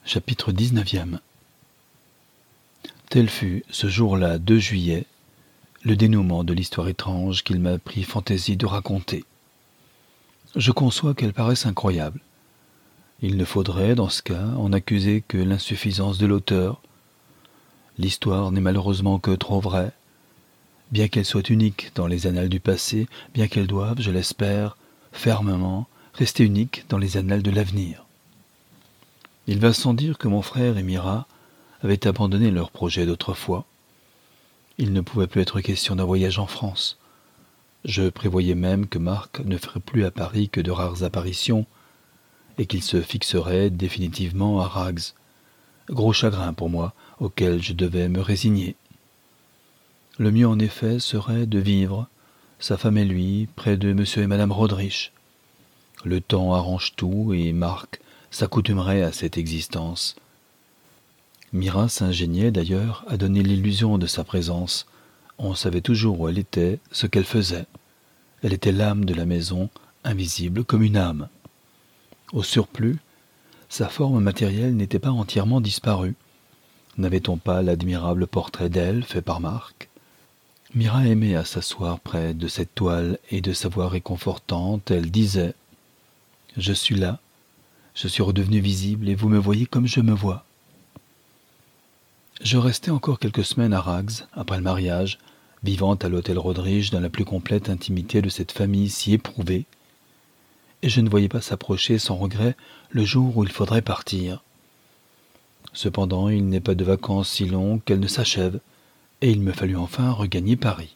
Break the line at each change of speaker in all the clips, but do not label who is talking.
Chapitre 19. Tel fut, ce jour-là, 2 juillet, le dénouement de l'histoire étrange qu'il m'a pris fantaisie de raconter. Je conçois qu'elle paraisse incroyable. Il ne faudrait, dans ce cas, en accuser que l'insuffisance de l'auteur. L'histoire n'est malheureusement que trop vraie. Bien qu'elle soit unique dans les annales du passé, bien qu'elle doive, je l'espère, fermement, rester unique dans les annales de l'avenir. Il va sans dire que mon frère et Mira avaient abandonné leur projet d'autrefois. Il ne pouvait plus être question d'un voyage en France. Je prévoyais même que Marc ne ferait plus à Paris que de rares apparitions et qu'il se fixerait définitivement à Rags. Gros chagrin pour moi, auquel je devais me résigner. Le mieux en effet serait de vivre, sa femme et lui, près de monsieur et madame Rodrich. Le temps arrange tout et Marc s'accoutumerait à cette existence. Mira s'ingéniait d'ailleurs à donner l'illusion de sa présence. On savait toujours où elle était, ce qu'elle faisait. Elle était l'âme de la maison, invisible comme une âme. Au surplus, sa forme matérielle n'était pas entièrement disparue. N'avait-on pas l'admirable portrait d'elle fait par Marc? Mira aimait à s'asseoir près de cette toile et de sa voix réconfortante, elle disait « Je suis là, je suis redevenue visible et vous me voyez comme je me vois. » Je restai encore quelques semaines à Rags, après le mariage, vivant à l'hôtel Rodrich dans la plus complète intimité de cette famille si éprouvée, et je ne voyais pas s'approcher sans regret le jour où il faudrait partir. Cependant, il n'est pas de vacances si longues qu'elles ne s'achèvent, et il me fallut enfin regagner Paris.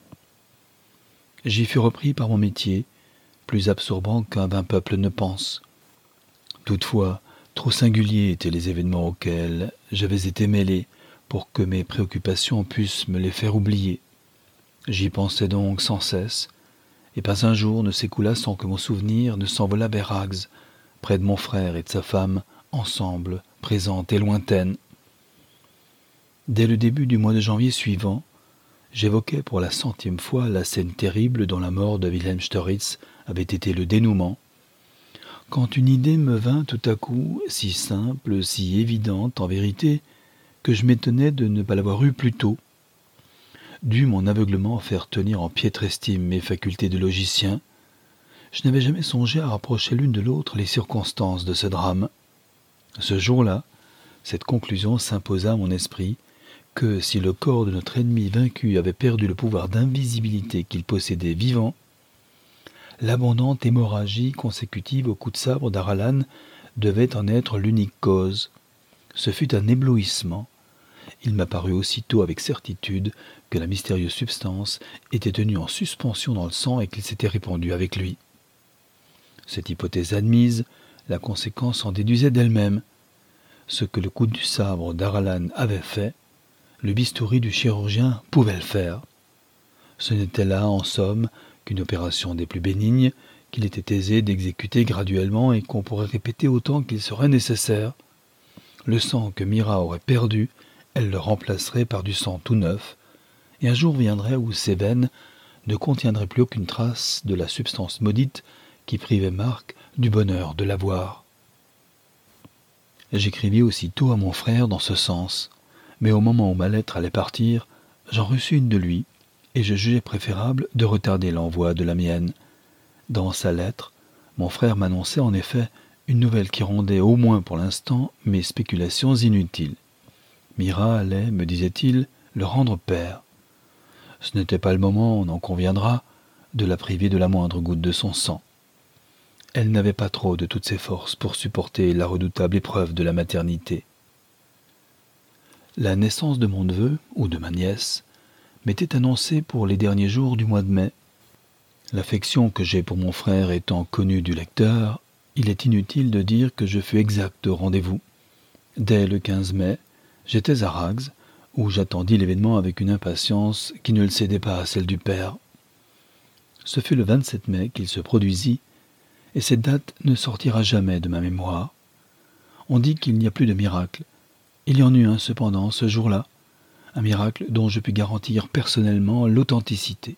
J'y fus repris par mon métier, plus absorbant qu'un vain peuple ne pense. Toutefois, trop singuliers étaient les événements auxquels j'avais été mêlé pour que mes préoccupations puissent me les faire oublier. J'y pensais donc sans cesse, et pas un jour ne s'écoula sans que mon souvenir ne s'envolât vers Rags, près de mon frère et de sa femme, ensemble, présente et lointaine. Dès le début du mois de janvier suivant, j'évoquai pour la 100e fois la scène terrible dont la mort de Wilhelm Storitz avait été le dénouement, quand une idée me vint tout à coup, si simple, si évidente en vérité, que je m'étonnais de ne pas l'avoir eue plus tôt. Dut mon aveuglement faire tenir en piètre estime mes facultés de logicien. Je n'avais jamais songé à rapprocher l'une de l'autre les circonstances de ce drame. Ce jour-là, cette conclusion s'imposa à mon esprit, que si le corps de notre ennemi vaincu avait perdu le pouvoir d'invisibilité qu'il possédait vivant, l'abondante hémorragie consécutive au coup de sabre d'Aralan devait en être l'unique cause. Ce fut un éblouissement. Il m'apparut aussitôt avec certitude que la mystérieuse substance était tenue en suspension dans le sang et qu'il s'était répandu avec lui. Cette hypothèse admise, la conséquence en déduisait d'elle-même. Ce que le coup du sabre d'Aralan avait fait, le bistouri du chirurgien pouvait le faire. Ce n'était là, en somme, qu'une opération des plus bénignes, qu'il était aisé d'exécuter graduellement et qu'on pourrait répéter autant qu'il serait nécessaire. Le sang que Mira aurait perdu, elle le remplacerait par du sang tout neuf, et un jour viendrait où ses veines ne contiendraient plus aucune trace de la substance maudite qui privait Marc du bonheur de la voir. J'écrivis aussitôt à mon frère dans ce sens, mais au moment où ma lettre allait partir, j'en reçus une de lui, et je jugeai préférable de retarder l'envoi de la mienne. Dans sa lettre, mon frère m'annonçait en effet une nouvelle qui rendait au moins pour l'instant mes spéculations inutiles. Mira allait, me disait-il, le rendre père. Ce n'était pas le moment, on en conviendra, de la priver de la moindre goutte de son sang. Elle n'avait pas trop de toutes ses forces pour supporter la redoutable épreuve de la maternité. La naissance de mon neveu, ou de ma nièce, m'était annoncée pour les derniers jours du mois de mai. L'affection que j'ai pour mon frère étant connue du lecteur, il est inutile de dire que je fus exact au rendez-vous. Dès le 15 mai, j'étais à Rags, où j'attendis l'événement avec une impatience qui ne le cédait pas à celle du père. Ce fut le 27 mai qu'il se produisit, et cette date ne sortira jamais de ma mémoire. On dit qu'il n'y a plus de miracle. Il y en eut un cependant ce jour-là, un miracle dont je pus garantir personnellement l'authenticité.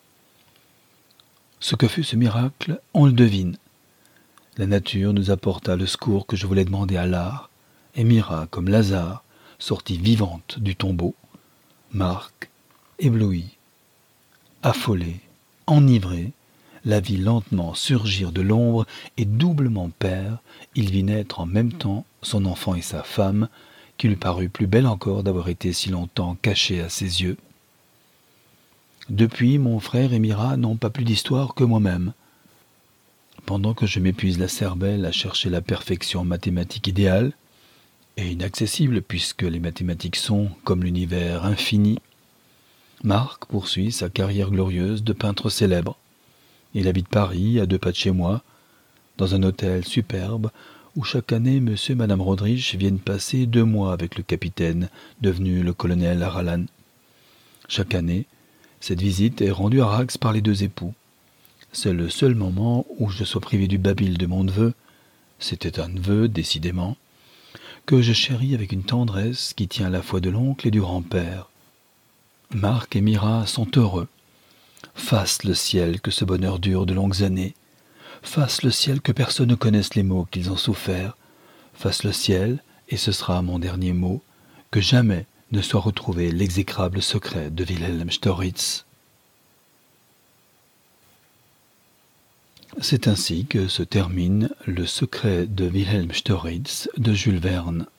Ce que fut ce miracle, on le devine. La nature nous apporta le secours que je voulais demander à l'art, et Mira comme Lazare, sortie vivante du tombeau. Marc, ébloui, affolé, enivré, la vit lentement surgir de l'ombre et doublement père, il vit naître en même temps son enfant et sa femme, qui lui parut plus belle encore d'avoir été si longtemps cachée à ses yeux. Depuis, mon frère et Mira n'ont pas plus d'histoire que moi-même. Pendant que je m'épuise la cervelle à chercher la perfection mathématique idéale, et inaccessible puisque les mathématiques sont, comme l'univers, infini, Marc poursuit sa carrière glorieuse de peintre célèbre. Il habite Paris, à 2 pas de chez moi, dans un hôtel superbe où chaque année monsieur et madame Rodrige viennent passer 2 mois avec le capitaine, devenu le colonel Aralan. Chaque année, cette visite est rendue à Rags par les 2 époux. C'est le seul moment où je sois privé du babil de mon neveu, c'était un neveu, décidément, que je chéris avec une tendresse qui tient à la fois de l'oncle et du grand-père. Marc et Mira sont heureux. Fasse le ciel que ce bonheur dure de longues années. Fasse le ciel que personne ne connaisse les maux qu'ils ont soufferts. Fasse le ciel, et ce sera mon dernier mot, que jamais ne soit retrouvé l'exécrable secret de Wilhelm Storitz. C'est ainsi que se termine Le secret de Wilhelm Storitz de Jules Verne.